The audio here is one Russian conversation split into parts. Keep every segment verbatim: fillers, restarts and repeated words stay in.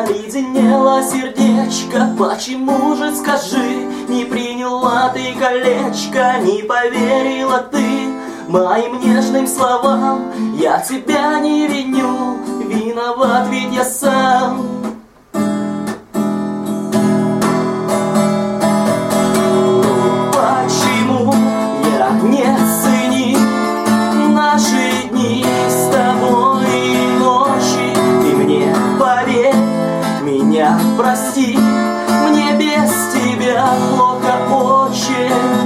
заледенело сердечко. Почему же, скажи, не приняла ты колечко, не поверила ты моим нежным словам? Я тебя не виню, виноват ведь я сам. Почему я не ценю наши дни с тобой и ночи? Ты мне поверь, меня прости, мне без тебя плохо очень.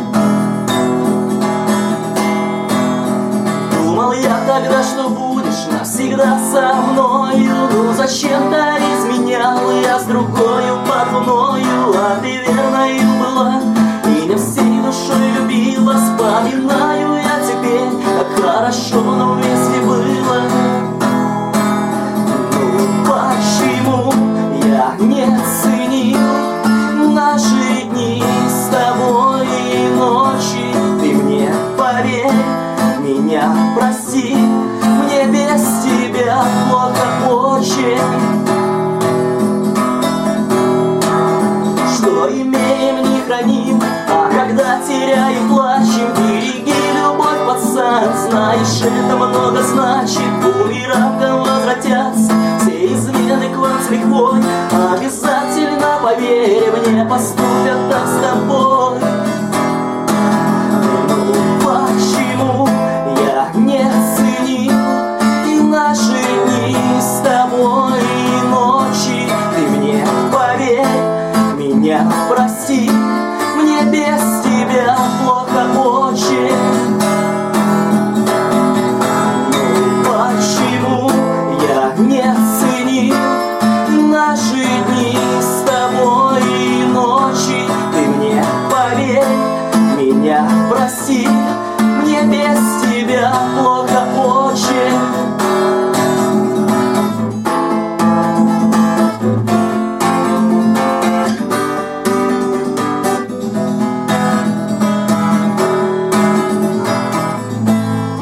Думал я тогда, что будешь навсегда со мною, ну зачем-то изменял я с другою под луною, а ты верною была и не всей душой любила. Вспоминаю я теперь, как хорошо нам вместе было. Ну почему я не ценил наши дни с тобой и ночи? Ты мне поверь, меня прости, мне без тебя плохо очень. Что имеем, не храним, а когда теряем, плачем. Береги любовь, пацан, знаешь, это много значит. Бумерангом возвратятся все измены к вам с лихвой. Обязательно, поверь мне, поступят так с тобой.